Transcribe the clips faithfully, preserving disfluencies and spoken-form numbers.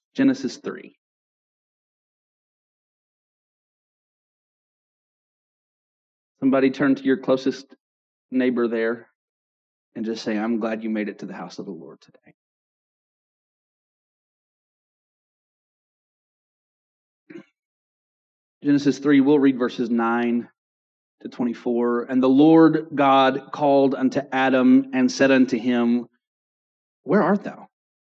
Genesis three. Somebody turn to your closest neighbor there and just say, I'm glad you made it to the house of the Lord today. Genesis three, we'll read verses nine to twenty-four. And the Lord God called unto Adam and said unto him, Where art thou?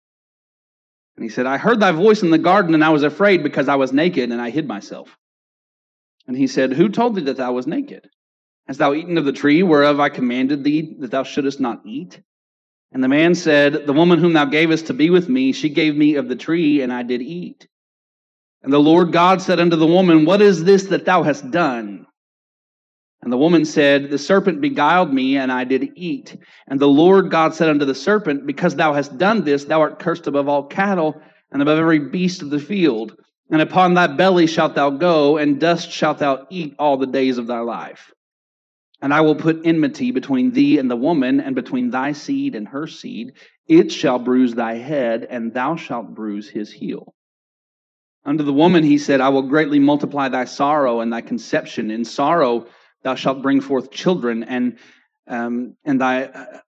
And he said, I heard thy voice in the garden, and I was afraid because I was naked, and I hid myself. And he said, Who told thee that thou was naked? Hast thou eaten of the tree whereof I commanded thee that thou shouldest not eat? And the man said, The woman whom thou gavest to be with me, she gave me of the tree, and I did eat. And the Lord God said unto the woman, What is this that thou hast done? And the woman said, The serpent beguiled me, and I did eat. And the Lord God said unto the serpent, Because thou hast done this, thou art cursed above all cattle, and above every beast of the field. And upon thy belly shalt thou go, and dust shalt thou eat all the days of thy life. And I will put enmity between thee and the woman, and between thy seed and her seed. It shall bruise thy head, and thou shalt bruise his heel. Unto the woman he said, I will greatly multiply thy sorrow and thy conception. In sorrow thou shalt bring forth children, and um, and thy uh,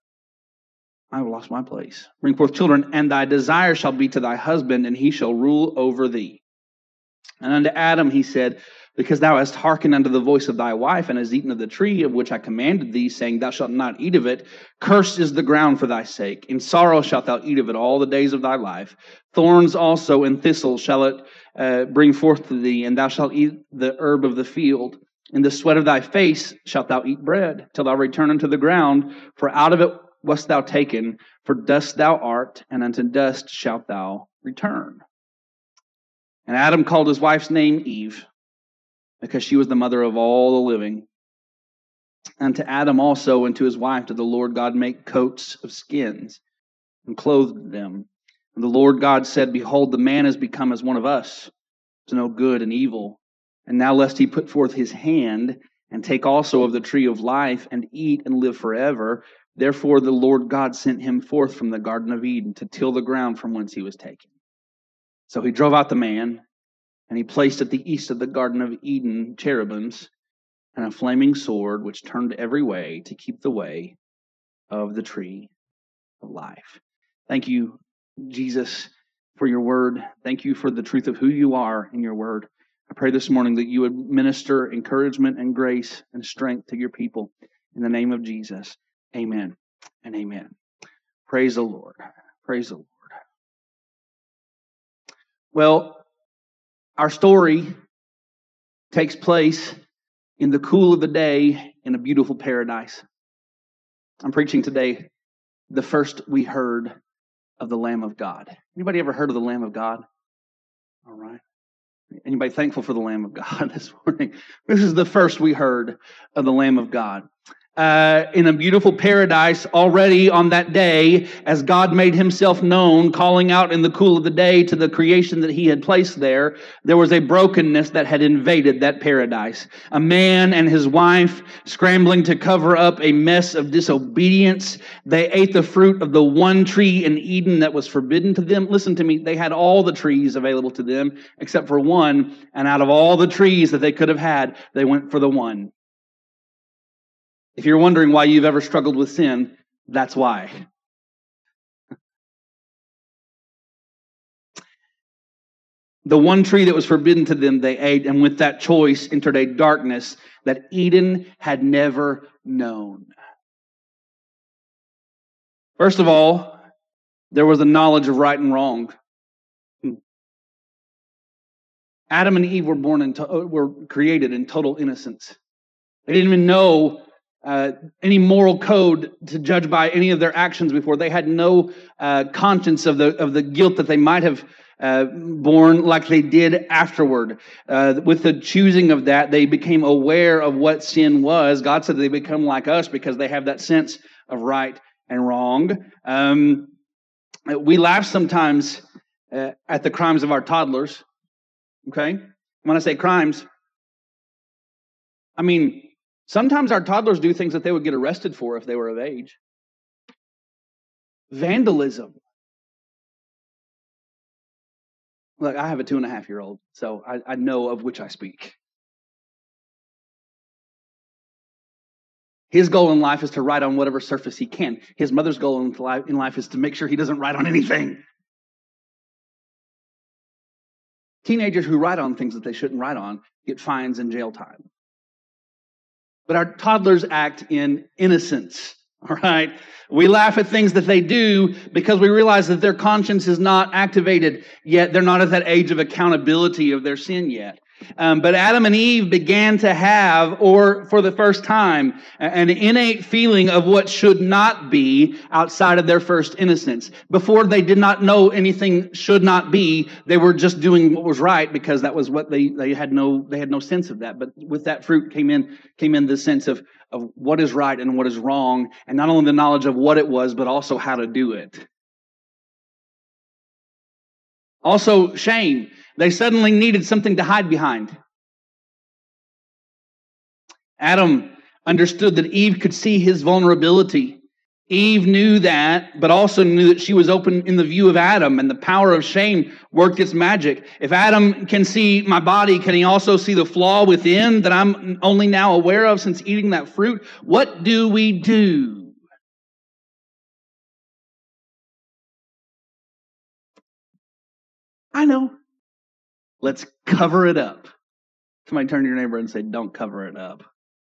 I lost my place. Bring forth children, and thy desire shall be to thy husband, and he shall rule over thee. And unto Adam he said, Because thou hast hearkened unto the voice of thy wife, and hast eaten of the tree of which I commanded thee, saying, Thou shalt not eat of it. Cursed is the ground for thy sake. In sorrow shalt thou eat of it all the days of thy life. Thorns also and thistles shall it uh, bring forth to thee, and thou shalt eat the herb of the field. In the sweat of thy face shalt thou eat bread, till thou return unto the ground, for out of it wast thou taken, for dust thou art, and unto dust shalt thou return. And Adam called his wife's name Eve, because she was the mother of all the living. And to Adam also and to his wife did the Lord God make coats of skins, and clothed them. And the Lord God said, Behold, the man is become as one of us, to know good and evil. And now lest he put forth his hand, and take also of the tree of life, and eat and live forever. Therefore the Lord God sent him forth from the Garden of Eden, to till the ground from whence he was taken. So he drove out the man, and he placed at the east of the Garden of Eden cherubims, and a flaming sword, which turned every way to keep the way of the tree of life. Thank you, Jesus, for your word. Thank you for the truth of who you are in your word. I pray this morning that you would minister encouragement and grace and strength to your people. In the name of Jesus, amen and amen. Praise the Lord. Praise the Lord. Well, our story takes place in the cool of the day in a beautiful paradise. I'm preaching today the first we heard of the Lamb of God. Anybody ever heard of the Lamb of God? All right. Anybody thankful for the Lamb of God this morning? This is the first we heard of the Lamb of God. Uh, in a beautiful paradise already on that day, as God made himself known, calling out in the cool of the day to the creation that he had placed there, there was a brokenness that had invaded that paradise. A man and his wife scrambling to cover up a mess of disobedience. They ate the fruit of the one tree in Eden that was forbidden to them. Listen to me, they had all the trees available to them except for one, and out of all the trees that they could have had, they went for the one. If you're wondering why you've ever struggled with sin, that's why. The one tree that was forbidden to them, they ate, and with that choice entered a darkness that Eden had never known. First of all, there was a knowledge of right and wrong. Adam and Eve were born in to- were created in total innocence. They didn't even know Uh, any moral code to judge by any of their actions before. They had no uh, conscience of the of the guilt that they might have uh, borne like they did afterward. Uh, with the choosing of that, they became aware of what sin was. God said they become like us because they have that sense of right and wrong. Um, we laugh sometimes uh, at the crimes of our toddlers. Okay? When I say crimes, I mean, sometimes our toddlers do things that they would get arrested for if they were of age. Vandalism. Look, I have a two and a half year old, so I, I know of which I speak. His goal in life is to write on whatever surface he can. His mother's goal in life, in life is to make sure he doesn't write on anything. Teenagers who write on things that they shouldn't write on get fines and jail time. But our toddlers act in innocence, all right? We laugh at things that they do because we realize that their conscience is not activated yet. They're not at that age of accountability of their sin yet. Um, but Adam and Eve began to have, or for the first time, an innate feeling of what should not be outside of their first innocence. Before they did not know anything should not be, they were just doing what was right because that was what they, they had no, they had no sense of that. But with that fruit came in, came in the sense of, of what is right and what is wrong, and not only the knowledge of what it was, but also how to do it. Also, shame. They suddenly needed something to hide behind. Adam understood that Eve could see his vulnerability. Eve knew that, but also knew that she was open in the view of Adam, and the power of shame worked its magic. If Adam can see my body, can he also see the flaw within that I'm only now aware of since eating that fruit? What do we do? I know. Let's cover it up. Somebody turn to your neighbor and say, don't cover it up.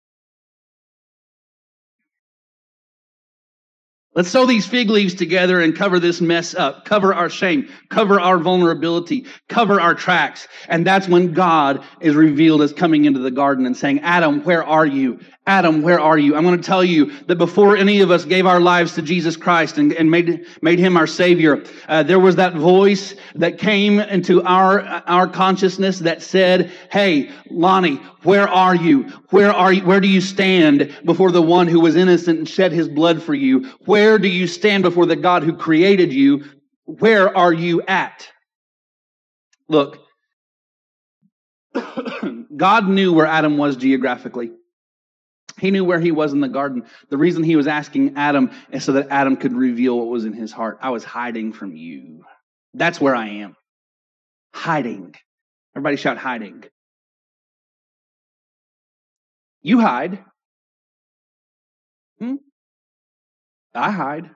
Let's sew these fig leaves together and cover this mess up. Cover our shame. Cover our vulnerability. Cover our tracks. And that's when God is revealed as coming into the garden and saying, Adam, where are you? Adam, where are you? I'm going to tell you that before any of us gave our lives to Jesus Christ and, and made, made him our Savior, uh, there was that voice that came into our, our consciousness that said, hey, Lonnie, where are you? Where are you? Where do you stand before the one who was innocent and shed his blood for you? Where do you stand before the God who created you? Where are you at? Look, God knew where Adam was geographically. He knew where he was in the garden. The reason he was asking Adam is so that Adam could reveal what was in his heart. I was hiding from you. That's where I am. Hiding. Everybody shout hiding. You hide. Hmm? I hide.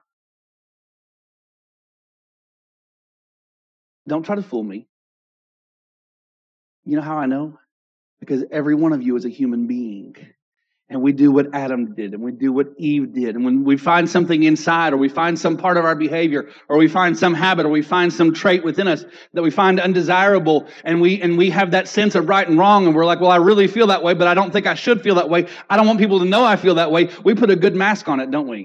Don't try to fool me. You know how I know? Because every one of you is a human being. And we do what Adam did, and we do what Eve did. And when we find something inside, or we find some part of our behavior, or we find some habit, or we find some trait within us that we find undesirable, and we and we have that sense of right and wrong, and we're like, well, I really feel that way, but I don't think I should feel that way. I don't want people to know I feel that way. We put a good mask on it, don't we?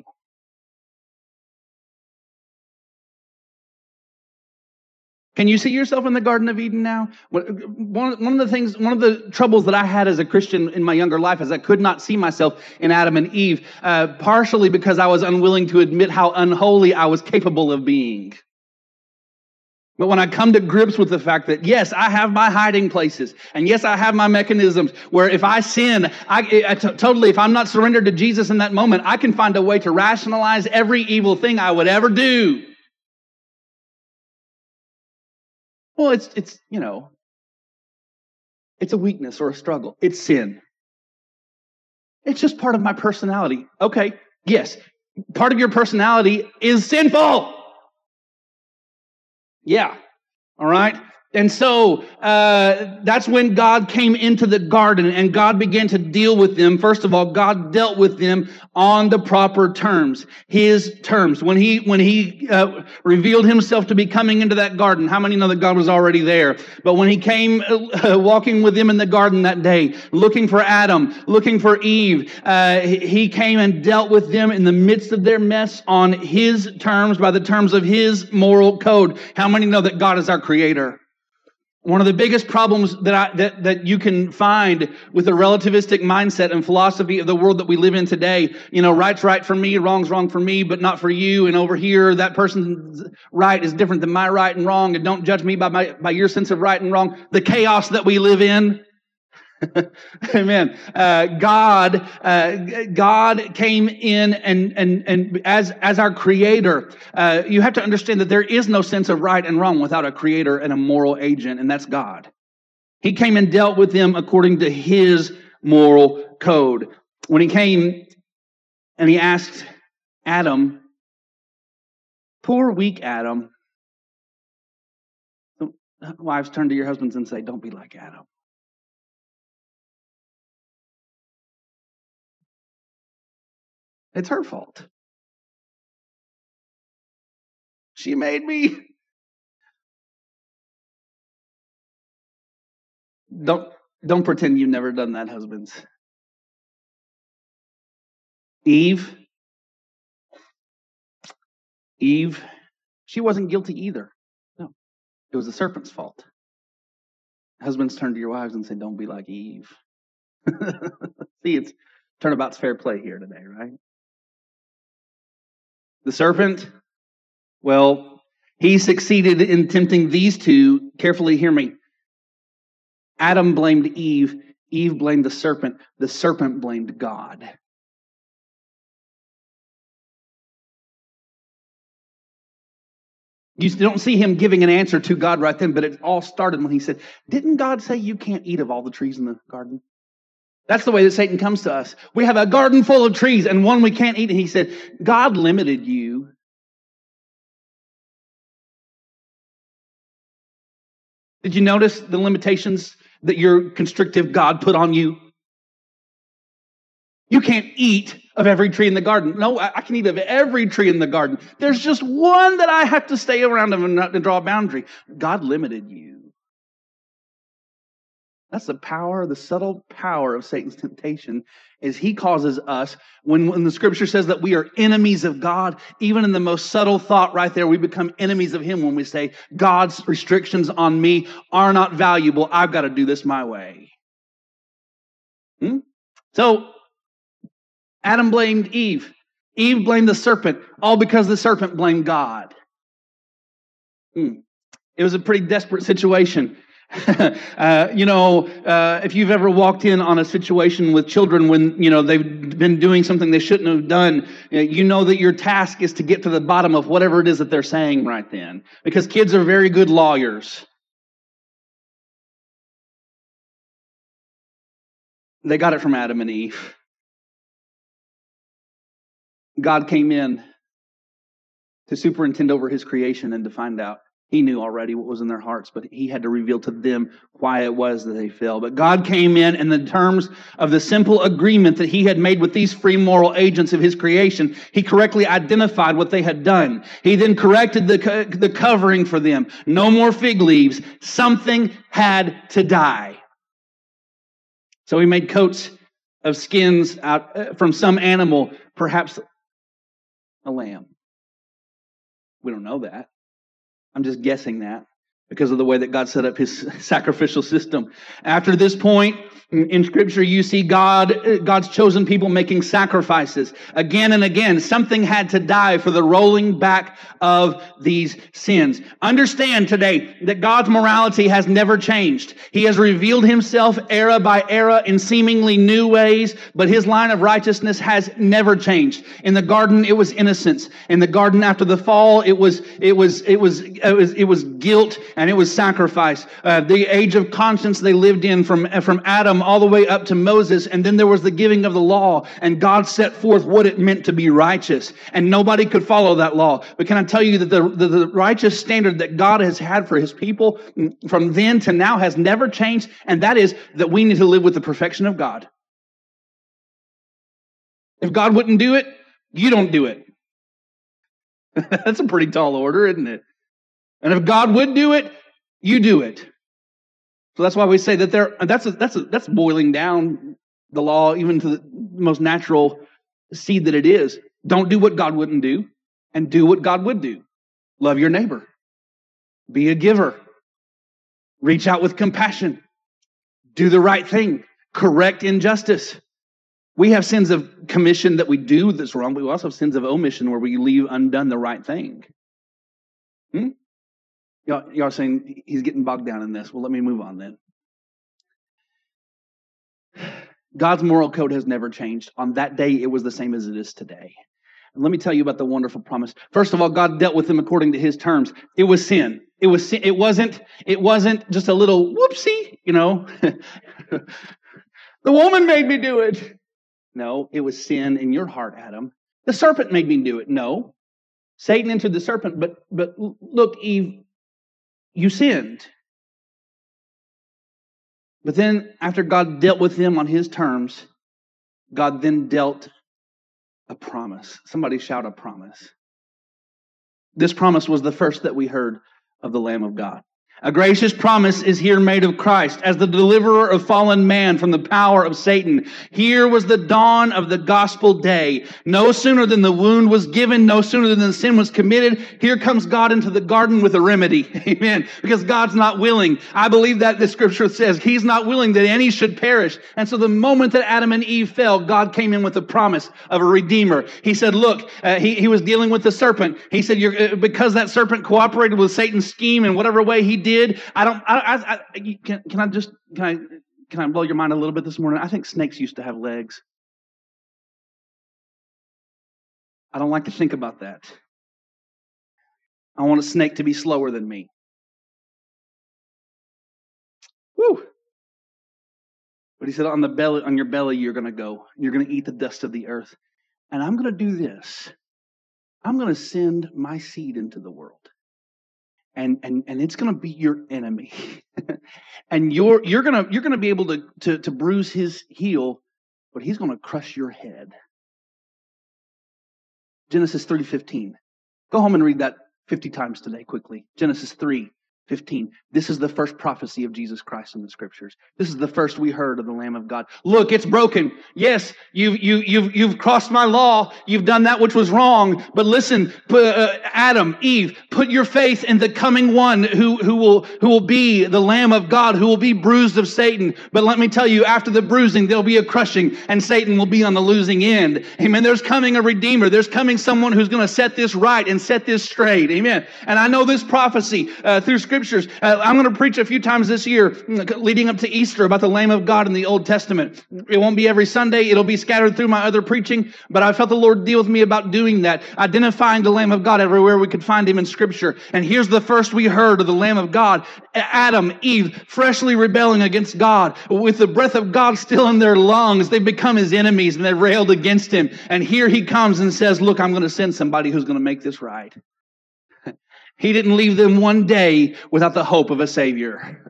Can you see yourself in the Garden of Eden now? One of the things, one of the troubles that I had as a Christian in my younger life is I could not see myself in Adam and Eve, uh, partially because I was unwilling to admit how unholy I was capable of being. But when I come to grips with the fact that, yes, I have my hiding places, and yes, I have my mechanisms where if I sin, I, I t- totally, if I'm not surrendered to Jesus in that moment, I can find a way to rationalize every evil thing I would ever do. Well, it's, it's, you know, it's a weakness or a struggle. It's sin. It's just part of my personality. Okay, yes, part of your personality is sinful. Yeah, all right? And so uh, that's when God came into the garden and God began to deal with them. First of all, God dealt with them on the proper terms, his terms. When he when he uh, revealed himself to be coming into that garden, how many know that God was already there? But when he came uh, walking with them in the garden that day, looking for Adam, looking for Eve, uh, he came and dealt with them in the midst of their mess on his terms, by the terms of his moral code. How many know that God is our creator? One of the biggest problems that I, that that you can find with a relativistic mindset and philosophy of the world that we live in today, you know, right's right for me, wrong's wrong for me, but not for you. And over here, that person's right is different than my right and wrong. And don't judge me by my by your sense of right and wrong. The chaos that we live in. Amen. Uh, God, uh, God came in and and and as as our Creator. Uh, you have to understand that there is no sense of right and wrong without a Creator and a moral agent, and that's God. He came and dealt with them according to His moral code. When He came and He asked Adam, "Poor weak Adam," wives, turn to your husbands and say, "Don't be like Adam." It's her fault. She made me. Don't don't pretend you've never done that, husbands. Eve, Eve, she wasn't guilty either. No, it was the serpent's fault. Husbands, turn to your wives and say, "Don't be like Eve." See, it's turnabout's fair play here today, right? The serpent, well, he succeeded in tempting these two. Carefully hear me. Adam blamed Eve. Eve blamed the serpent. The serpent blamed God. You don't see him giving an answer to God right then, but it all started when he said, "Didn't God say you can't eat of all the trees in the garden?" That's the way that Satan comes to us. We have a garden full of trees and one we can't eat. And he said, "God limited you." Did you notice the limitations that your constrictive God put on you? You can't eat of every tree in the garden. No, I can eat of every tree in the garden. There's just one that I have to stay around and not to draw a boundary. God limited you. That's the power, the subtle power of Satan's temptation, is he causes us, when, when the scripture says that we are enemies of God, even in the most subtle thought right there, we become enemies of him when we say, God's restrictions on me are not valuable. I've got to do this my way. Hmm? So, Adam blamed Eve. Eve blamed the serpent, all because the serpent blamed God. Hmm. It was a pretty desperate situation. uh, you know, uh, if you've ever walked in on a situation with children when, you know, they've been doing something they shouldn't have done, you know that your task is to get to the bottom of whatever it is that they're saying right then. Because kids are very good lawyers. They got it from Adam and Eve. God came in to superintend over his creation and to find out. He knew already what was in their hearts, but he had to reveal to them why it was that they fell. But God came in, in the terms of the simple agreement that he had made with these free moral agents of his creation, he correctly identified what they had done. He then corrected the, co- the covering for them. No more fig leaves. Something had to die. So he made coats of skins out uh, from some animal, perhaps a lamb. We don't know that. I'm just guessing that because of the way that God set up his sacrificial system. After this point in Scripture, you see God, God's chosen people making sacrifices. Again and again, something had to die for the rolling back of these sins. Understand today that God's morality has never changed. He has revealed himself era by era in seemingly new ways, but his line of righteousness has never changed. In the garden, it was innocence. In the garden after the fall, it was it was it was it was it was guilt and it was sacrifice. Uh, the age of conscience they lived in from from Adam all the way up to Moses, and then there was the giving of the law, and God set forth what it meant to be righteous, and nobody could follow that law. But can I tell you that the, the, the righteous standard that God has had for his people from then to now has never changed, and that is that we need to live with the perfection of God. If God wouldn't do it, you don't do it. That's a pretty tall order, isn't it? And if God would do it, you do it. So that's why we say that there. That's a, that's a, that's boiling down the law even to the most natural seed that it is. Don't do what God wouldn't do, and do what God would do. Love your neighbor. Be a giver. Reach out with compassion. Do the right thing. Correct injustice. We have sins of commission that we do that's wrong, but we also have sins of omission where we leave undone the right thing. Hmm? Y'all, y'all are saying he's getting bogged down in this. Well, let me move on then. God's moral code has never changed. On that day, it was the same as it is today. And let me tell you about the wonderful promise. First of all, God dealt with them according to his terms. It was sin. It was sin. It wasn't, it wasn't just a little whoopsie, you know. The woman made me do it. No, it was sin in your heart, Adam. The serpent made me do it. No. Satan entered the serpent, but but look, Eve, you sinned. But then after God dealt with them on his terms, God then dealt a promise. Somebody shout a promise. This promise was the first that we heard of the Lamb of God. A gracious promise is here made of Christ as the deliverer of fallen man from the power of Satan. Here was the dawn of the gospel day. No sooner than the wound was given, no sooner than the sin was committed, here comes God into the garden with a remedy. Amen. Because God's not willing. I believe that the scripture says he's not willing that any should perish. And so the moment that Adam and Eve fell, God came in with a promise of a redeemer. He said, look, uh, he, he was dealing with the serpent. He said, You're, uh, because that serpent cooperated with Satan's scheme in whatever way he did, I don't, I, I, I can, can I just, can I, can I blow your mind a little bit this morning? I think snakes used to have legs. I don't like to think about that. I want a snake to be slower than me. Woo! But he said, on the belly, on your belly, you're going to go. You're going to eat the dust of the earth. And I'm going to do this. I'm going to send my seed into the world. And, and, and it's going to be your enemy. And you're, you're going to, you're going to be able to, to, to bruise his heel, but he's going to crush your head. Genesis three fifteen. Go home and read that fifty times today quickly. Genesis three fifteen. This is the first prophecy of Jesus Christ in the scriptures. This is the first we heard of the Lamb of God. Look, it's broken. Yes, you've, you, you've, you've crossed my law. You've done that which was wrong. But listen, uh, Adam, Eve, put your faith in the coming one who, who will, who will be the Lamb of God, who will be bruised of Satan. But let me tell you, after the bruising, there'll be a crushing and Satan will be on the losing end. Amen. There's coming a Redeemer. There's coming someone who's going to set this right and set this straight. Amen. And I know this prophecy uh, through scripture. Scriptures. Uh, I'm going to preach a few times this year leading up to Easter about the Lamb of God in the Old Testament. It won't be every Sunday. It'll be scattered through my other preaching, but I felt the Lord deal with me about doing that, identifying the Lamb of God everywhere we could find him in Scripture. And here's the first we heard of the Lamb of God. Adam, Eve, freshly rebelling against God. With the breath of God still in their lungs, they've become his enemies and they railed against him. And here he comes and says, look, I'm going to send somebody who's going to make this right. He didn't leave them one day without the hope of a Savior.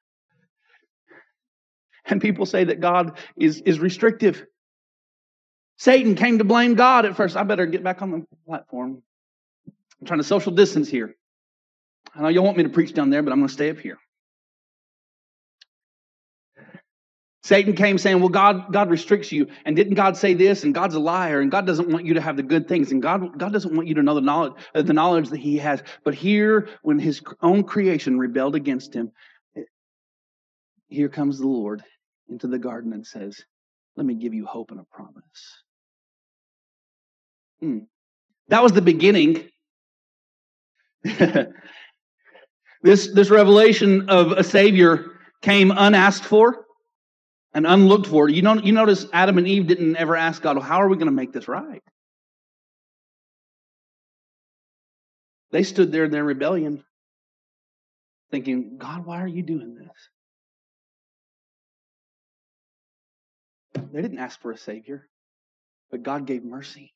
And people say that God is, is restrictive. Satan came to blame God at first. I better get back on the platform. I'm trying to social distance here. I know you want me to preach down there, but I'm going to stay up here. Satan came saying, well, God, God restricts you. And didn't God say this? And God's a liar. And God doesn't want you to have the good things. And God, God doesn't want you to know the knowledge, uh, the knowledge that he has. But here, when his own creation rebelled against him, here comes the Lord into the garden and says, let me give you hope and a promise. Hmm. That was the beginning. this, this revelation of a Savior came unasked for and unlooked for. You know, you notice Adam and Eve didn't ever ask God, well, how are we going to make this right? They stood there in their rebellion thinking, God, why are you doing this? They didn't ask for a Savior, but God gave mercy.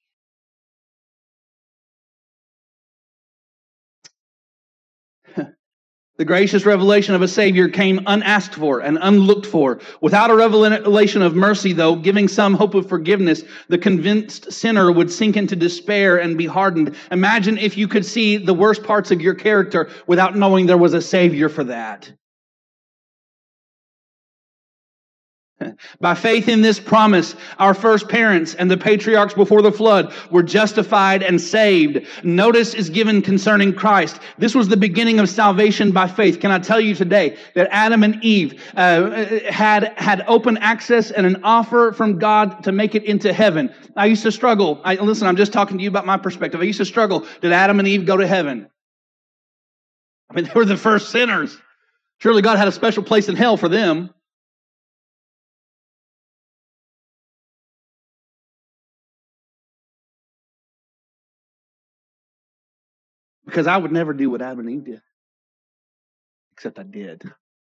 The gracious revelation of a Savior came unasked for and unlooked for. Without a revelation of mercy, though, giving some hope of forgiveness, the convinced sinner would sink into despair and be hardened. Imagine if you could see the worst parts of your character without knowing there was a Savior for that. By faith in this promise, our first parents and the patriarchs before the flood were justified and saved. Notice is given concerning Christ. This was the beginning of salvation by faith. Can I tell you today that Adam and Eve uh, had, had open access and an offer from God to make it into heaven? I used to struggle. I, listen, I'm just talking to you about my perspective. I used to struggle. Did Adam and Eve go to heaven? I mean, they were the first sinners. Surely God had a special place in hell for them. Because I would never do what Adam and Eve did. Except I did.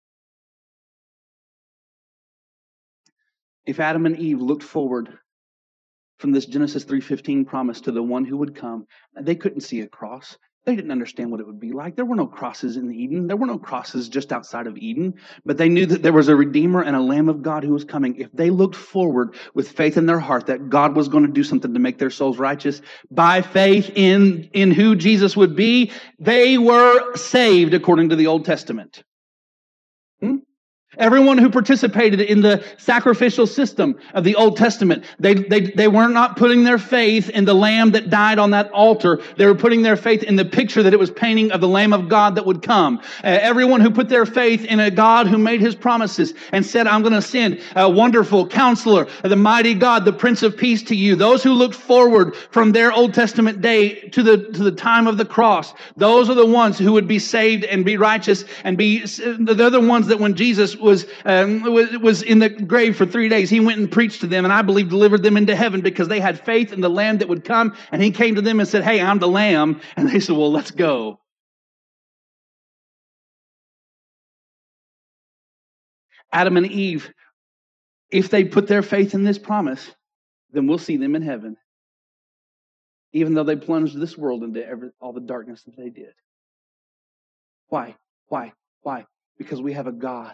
If Adam and Eve looked forward from this Genesis three fifteen promise to the one who would come, they couldn't see a cross. They didn't understand what it would be like. There were no crosses in Eden. There were no crosses just outside of Eden. But they knew that there was a Redeemer and a Lamb of God who was coming. If they looked forward with faith in their heart that God was going to do something to make their souls righteous, by faith in, in who Jesus would be, they were saved according to the Old Testament. Hmm? Everyone who participated in the sacrificial system of the Old Testament, they, they, they were not putting their faith in the lamb that died on that altar. They were putting their faith in the picture that it was painting of the Lamb of God that would come. Uh, everyone who put their faith in a God who made his promises and said, I'm going to send a wonderful counselor, the mighty God, the Prince of Peace to you. Those who looked forward from their Old Testament day to the, to the time of the cross, those are the ones who would be saved and be righteous and be, they're the ones that when Jesus was um, was in the grave for three days, he went and preached to them, and I believe delivered them into heaven because they had faith in the Lamb that would come, and he came to them and said, hey, I'm the Lamb, and they said, well, let's go. Adam and Eve, if they put their faith in this promise, then we'll see them in heaven, even though they plunged this world into every, all the darkness that they did. Why? Why? Why? Because we have a God.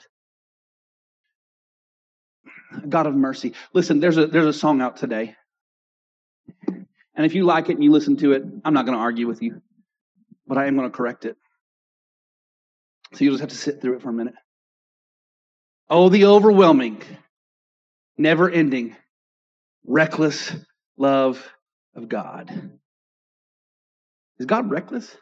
God of mercy. Listen, there's a there's a song out today. And if you like it and you listen to it, I'm not going to argue with you. But I am going to correct it. So you'll just have to sit through it for a minute. Oh, the overwhelming, never-ending, reckless love of God. Is God reckless?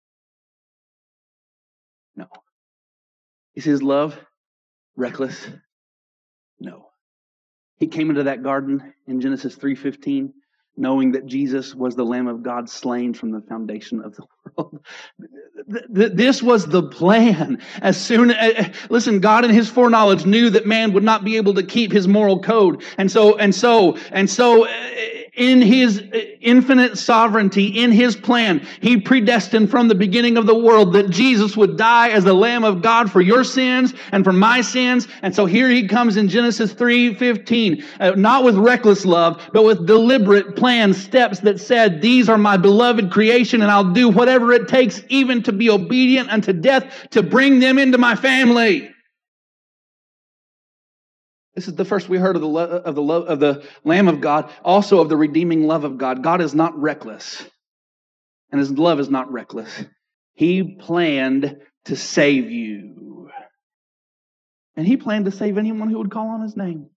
No. Is his love reckless? No. He came into that garden in Genesis three fifteen, knowing that Jesus was the Lamb of God slain from the foundation of the world. This was the plan. As soon as, listen, God in his foreknowledge knew that man would not be able to keep his moral code. And so, and so, and so, in his infinite sovereignty, in his plan, he predestined from the beginning of the world that Jesus would die as the Lamb of God for your sins and for my sins. And so here he comes in Genesis three fifteen, uh, not with reckless love, but with deliberate planned steps that said, these are my beloved creation, and I'll do whatever it takes, even to be obedient unto death, to bring them into my family. This is the first we heard of the lo- of the love of the Lamb of God, also of the redeeming love of God. God is not reckless, and his love is not reckless. He planned to save you, and he planned to save anyone who would call on his name.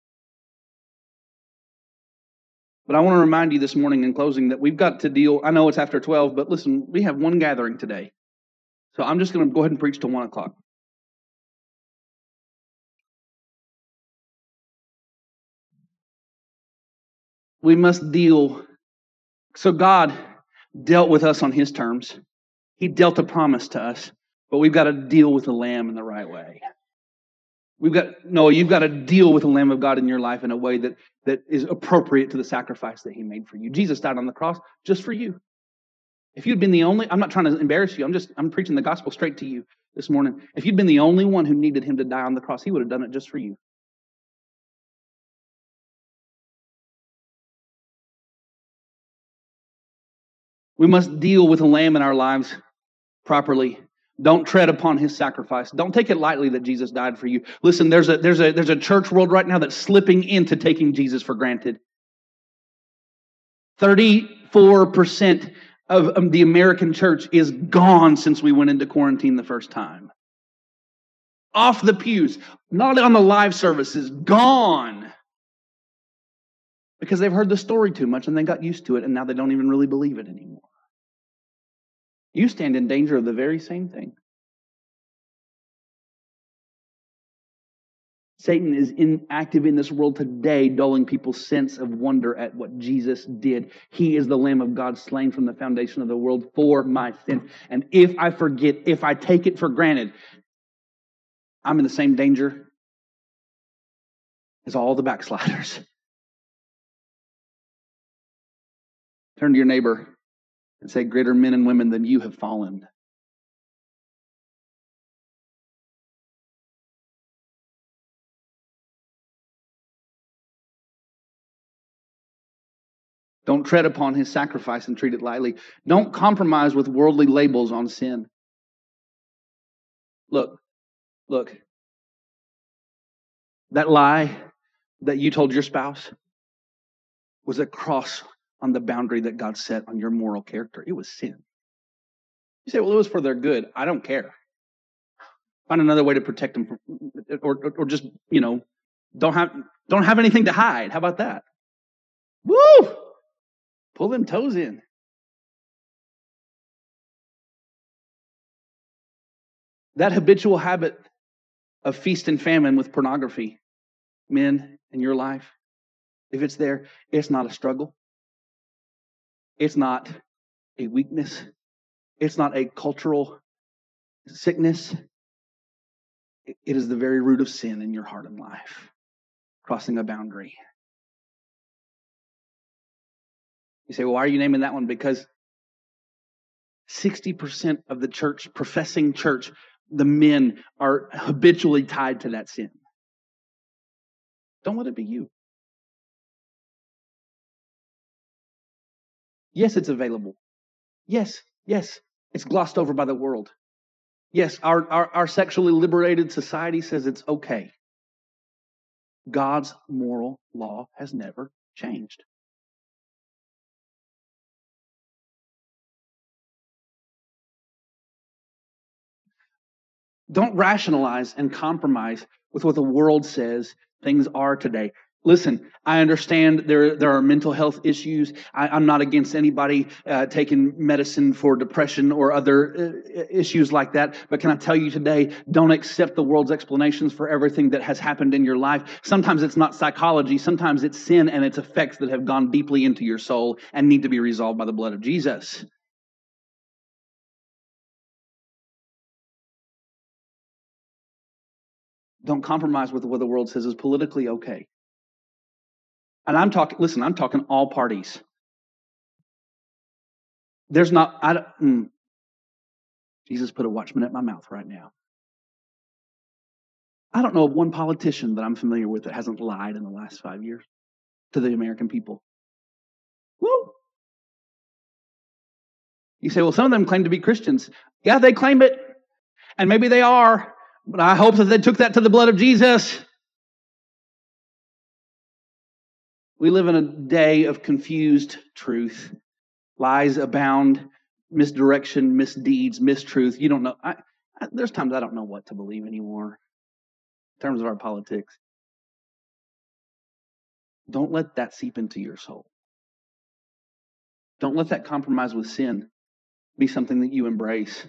But I want to remind you this morning in closing that we've got to deal. I know it's after twelve, but listen, we have one gathering today, so I'm just going to go ahead and preach till one o'clock. We must deal. So God dealt with us on his terms. He dealt a promise to us, but we've got to deal with the Lamb in the right way. We've got, no, you've got to deal with the Lamb of God in your life in a way that, that is appropriate to the sacrifice that he made for you. Jesus died on the cross just for you. If you'd been the only, I'm not trying to embarrass you, I'm just, I'm preaching the gospel straight to you this morning. If you'd been the only one who needed him to die on the cross, he would have done it just for you. We must deal with the Lamb in our lives properly. Don't tread upon his sacrifice. Don't take it lightly that Jesus died for you. Listen, there's a there's a there's a church world right now that's slipping into taking Jesus for granted. thirty-four percent of the American church is gone since we went into quarantine the first time. Off the pews, not on the live services, gone. Because they've heard the story too much and they got used to it, and now they don't even really believe it anymore. You stand in danger of the very same thing. Satan is inactive in this world today, dulling people's sense of wonder at what Jesus did. He is the Lamb of God slain from the foundation of the world for my sin. And if I forget, if I take it for granted, I'm in the same danger as all the backsliders. Turn to your neighbor and say, greater men and women than you have fallen. Don't tread upon his sacrifice and treat it lightly. Don't compromise with worldly labels on sin. Look, look. That lie that you told your spouse was a cross on the boundary that God set on your moral character. It was sin. You say, well, it was for their good. I don't care. Find another way to protect them, from, or, or or just, you know, don't have don't have anything to hide. How about that? Woo! Pull them toes in. That habitual habit of feast and famine with pornography, men, in your life, if it's there, it's not a struggle. It's not a weakness. It's not a cultural sickness. It is the very root of sin in your heart and life, crossing a boundary. You say, well, why are you naming that one? Because sixty percent of the church, professing church, the men are habitually tied to that sin. Don't let it be you. Yes, it's available. Yes, yes, it's glossed over by the world. Yes, our, our, our sexually liberated society says it's okay. God's moral law has never changed. Don't rationalize and compromise with what the world says things are today. Listen, I understand there, there are mental health issues. I, I'm not against anybody uh, taking medicine for depression or other uh, issues like that. But can I tell you today, don't accept the world's explanations for everything that has happened in your life. Sometimes it's not psychology. Sometimes it's sin and its effects that have gone deeply into your soul and need to be resolved by the blood of Jesus. Don't compromise with what the world says is politically okay. And I'm talking, listen, I'm talking all parties. There's not, I don't, mm, Jesus put a watchman at my mouth right now. I don't know of one politician that I'm familiar with that hasn't lied in the last five years to the American people. Woo! You say, well, some of them claim to be Christians. Yeah, they claim it. And maybe they are. But I hope that they took that to the blood of Jesus. We live in a day of confused truth. Lies abound, misdirection, misdeeds, mistruth. You don't know. I, I, there's times I don't know what to believe anymore in terms of our politics. Don't let that seep into your soul. Don't let that compromise with sin be something that you embrace.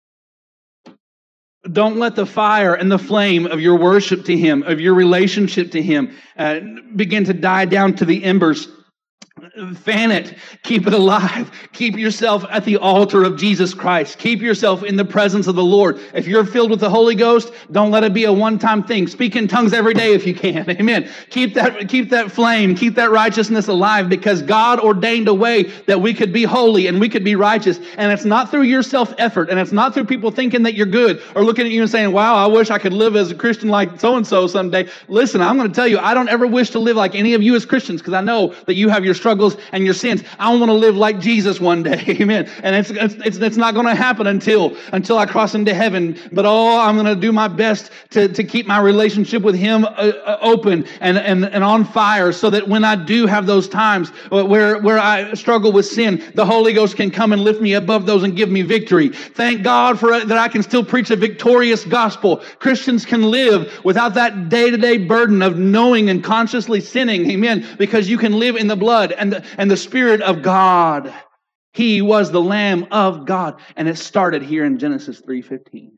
Don't let the fire and the flame of your worship to Him, of your relationship to Him, uh, begin to die down to the embers. Fan it. Keep it alive. Keep yourself at the altar of Jesus Christ. Keep yourself in the presence of the Lord. If you're filled with the Holy Ghost, don't let it be a one-time thing. Speak in tongues every day if you can. Amen. Keep that, keep that flame, keep that righteousness alive, because God ordained a way that we could be holy and we could be righteous. And it's not through your self-effort, and it's not through people thinking that you're good or looking at you and saying, wow, I wish I could live as a Christian like so-and-so someday. Listen, I'm going to tell you, I don't ever wish to live like any of you as Christians, because I know that you have your struggles and your sins. I want to live like Jesus one day. Amen. And it's it's it's, it's not going to happen until until I cross into heaven. But oh, I'm going to do my best to, to keep my relationship with Him uh, uh, open and, and, and on fire, so that when I do have those times where, where I struggle with sin, the Holy Ghost can come and lift me above those and give me victory. Thank God for that I can still preach a victorious gospel. Christians can live without that day-to-day burden of knowing and consciously sinning. Amen. Because you can live in the blood and the, and the Spirit of God. He was the Lamb of God. And it started here in Genesis three fifteen.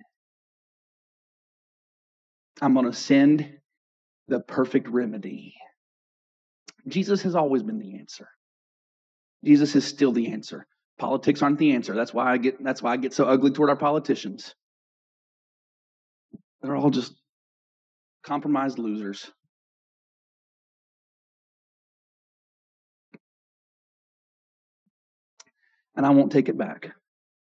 I'm going to send the perfect remedy. Jesus has always been the answer. Jesus is still the answer. Politics aren't the answer. That's why I get that's why I get so ugly toward our politicians. They're all just compromised losers. and I won't take it back.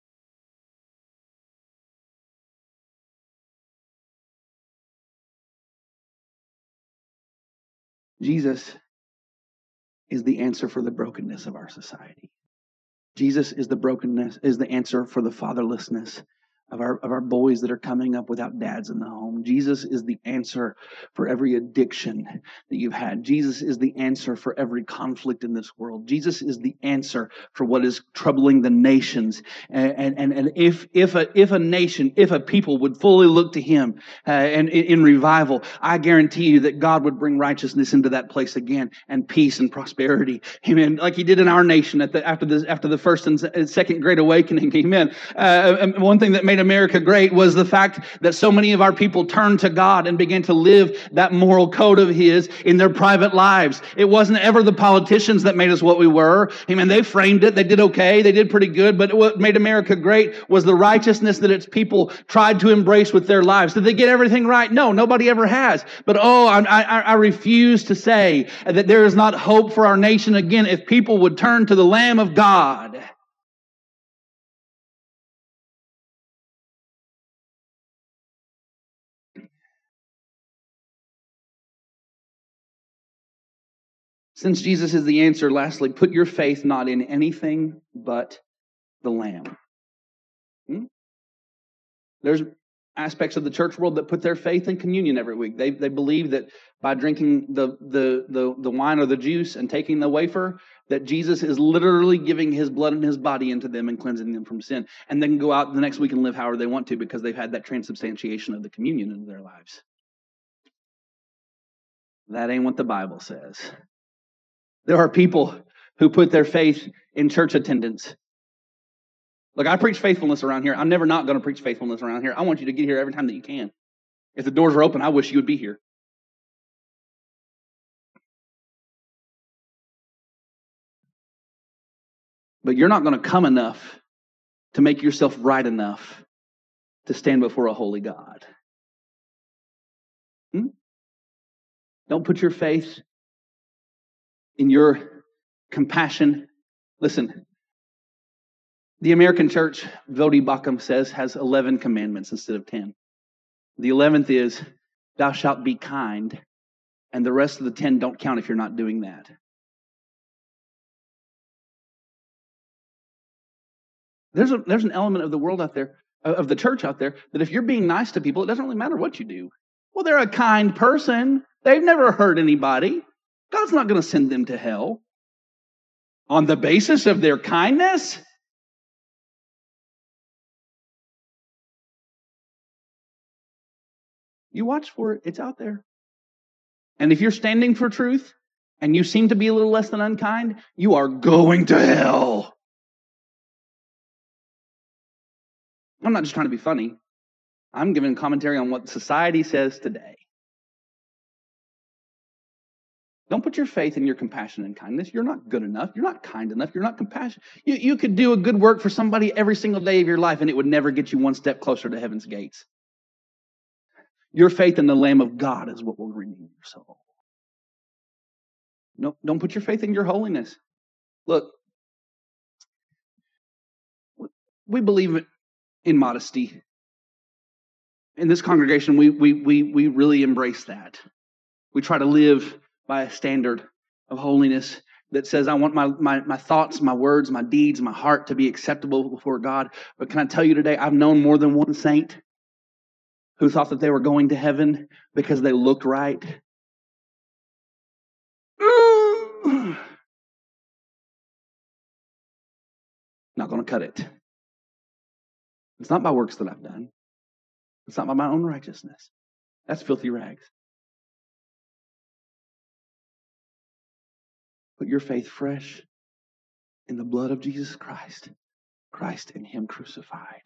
Jesus is the answer for the brokenness of our society. Jesus is the brokenness, is the answer for the fatherlessness of our of our boys that are coming up without dads in the home. Jesus is the answer for every addiction that you've had. Jesus is the answer for every conflict in this world. Jesus is the answer for what is troubling the nations. And and, and if if a if a nation, if a people would fully look to Him uh, and in, in revival, I guarantee you that God would bring righteousness into that place again, and peace and prosperity. Amen. Like He did in our nation at the after the after the first and second Great Awakening. Amen. Uh, one thing that made America great was the fact that so many of our people turned to God and began to live that moral code of His in their private lives. It wasn't ever the politicians that made us what we were. Amen. They framed it. They did okay. They did pretty good. But what made America great was the righteousness that its people tried to embrace with their lives. Did they get everything right? No, nobody ever has. But oh, I, I, I refuse to say that there is not hope for our nation again if people would turn to the Lamb of God. Since Jesus is the answer, lastly, put your faith not in anything but the Lamb. Hmm? There's aspects of the church world that put their faith in communion every week. They they believe that by drinking the, the, the, the wine or the juice and taking the wafer, that Jesus is literally giving His blood and His body into them and cleansing them from sin. And they can go out the next week and live however they want to because they've had that transubstantiation of the communion in their lives. That ain't what the Bible says. There are people who put their faith in church attendance. Look, I preach faithfulness around here. I'm never not going to preach faithfulness around here. I want you to get here every time that you can. If the doors are open, I wish you would be here. But you're not going to come enough to make yourself right enough to stand before a holy God. Hmm? Don't put your faith in your compassion. Listen, the American church, Vodi Bakum says, has eleven commandments instead of ten. The eleventh is, thou shalt be kind, and the rest of the ten don't count if you're not doing that. There's a there's an element of the world out there, of the church out there, that if you're being nice to people, it doesn't really matter what you do. Well, they're a kind person. They've never hurt anybody. God's not going to send them to hell on the basis of their kindness. You watch for it. It's out there. And if you're standing for truth and you seem to be a little less than unkind, you are going to hell. I'm not just trying to be funny. I'm giving commentary on what society says today. Don't put your faith in your compassion and kindness. You're not good enough. You're not kind enough. You're not compassionate. You, you could do a good work for somebody every single day of your life, and it would never get you one step closer to heaven's gates. Your faith in the Lamb of God is what will renew your soul. No, don't put your faith in your holiness. Look, we believe in modesty. In this congregation, we we we we really embrace that. We try to live by a standard of holiness that says, I want my, my, my thoughts, my words, my deeds, my heart to be acceptable before God. But can I tell you today, I've known more than one saint who thought that they were going to heaven because they looked right. Not going to cut it. It's not by works that I've done. It's not by my own righteousness. That's filthy rags. Put your faith fresh in the blood of Jesus Christ. Christ and Him crucified.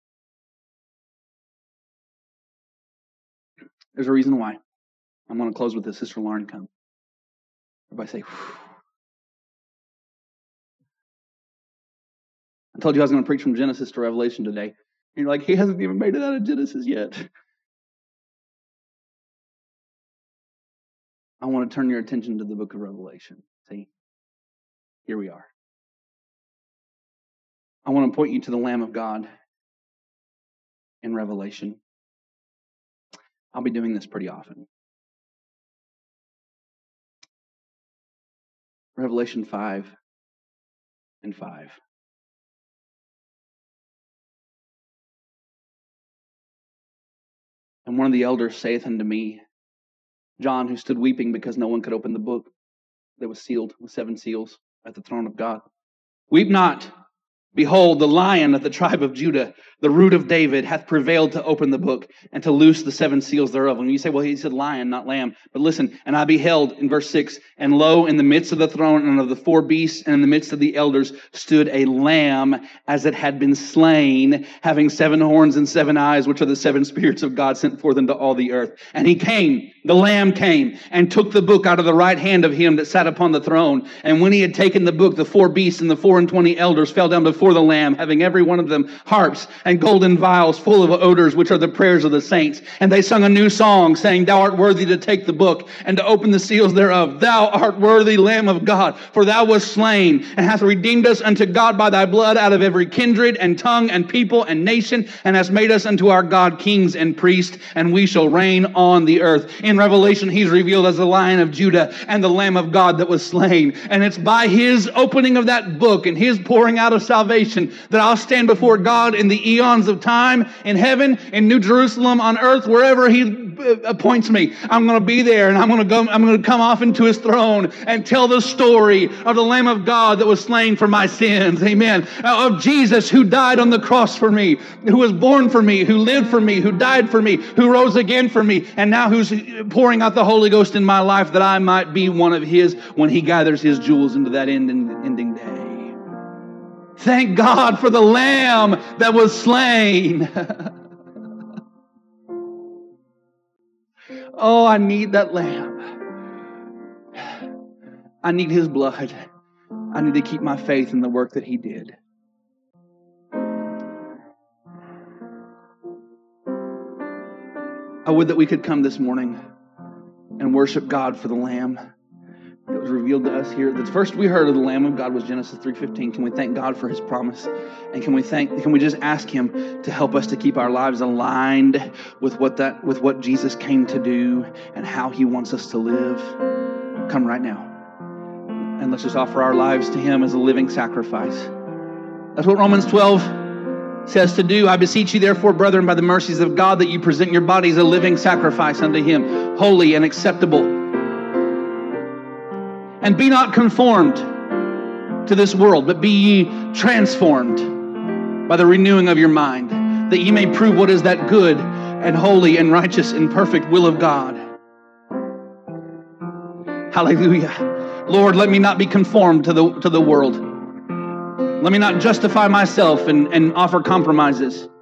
There's a reason why. I'm going to close with this. Sister Lauren, come. Everybody say, whew. I told you I was going to preach from Genesis to Revelation today. And you're like, he hasn't even made it out of Genesis yet. I want to turn your attention to the book of Revelation. See, here we are. I want to point you to the Lamb of God in Revelation. I'll be doing this pretty often. Revelation five and five. And one of the elders saith unto me, John, who stood weeping because no one could open the book that was sealed with seven seals at the throne of God, weep not. Behold, the Lion of the tribe of Judah, the root of David, hath prevailed to open the book and to loose the seven seals thereof. And you say, well, he said lion, not lamb. But listen, and I beheld, in verse six, and lo, in the midst of the throne and of the four beasts and in the midst of the elders stood a lamb as it had been slain, having seven horns and seven eyes, which are the seven spirits of God sent forth into all the earth. And he came, the Lamb came, and took the book out of the right hand of him that sat upon the throne. And when he had taken the book, the four beasts and the four and twenty elders fell down before the Lamb, having every one of them harps and golden vials full of odors, which are the prayers of the saints. And they sung a new song, saying, Thou art worthy to take the book and to open the seals thereof. Thou art worthy, Lamb of God, for thou wast slain and hast redeemed us unto God by thy blood out of every kindred and tongue and people and nation, and hast made us unto our God kings and priests, and we shall reign on the earth. In Revelation, he's revealed as the Lion of Judah and the Lamb of God that was slain. And it's by his opening of that book and his pouring out of salvation that I'll stand before God in the eons of time, in heaven, in New Jerusalem, on earth, wherever he appoints me. I'm going to be there, and I'm going to go. I'm going to come off into his throne and tell the story of the Lamb of God that was slain for my sins. Amen. Of Jesus who died on the cross for me, who was born for me, who lived for me, who died for me, who rose again for me, and now who's pouring out the Holy Ghost in my life that I might be one of his when he gathers his jewels into that end, ending day. Thank God for the Lamb that was slain. Oh, I need that Lamb. I need his blood. I need to keep my faith in the work that he did. I would that we could come this morning and worship God for the Lamb that was revealed to us here. The first we heard of the Lamb of God was Genesis three fifteen. Can we thank God for his promise? And can we thank can we just ask him to help us to keep our lives aligned with what that with what Jesus came to do and how he wants us to live? Come right now. And let's just offer our lives to him as a living sacrifice. That's what Romans twelve says to do. I beseech you therefore, brethren, by the mercies of God, that you present your bodies a living sacrifice unto him, holy and acceptable. And be not conformed to this world, but be ye transformed by the renewing of your mind, that ye may prove what is that good and holy and righteous and perfect will of God. Hallelujah. Lord, let me not be conformed to the, to the world. Let me not justify myself and, and offer compromises.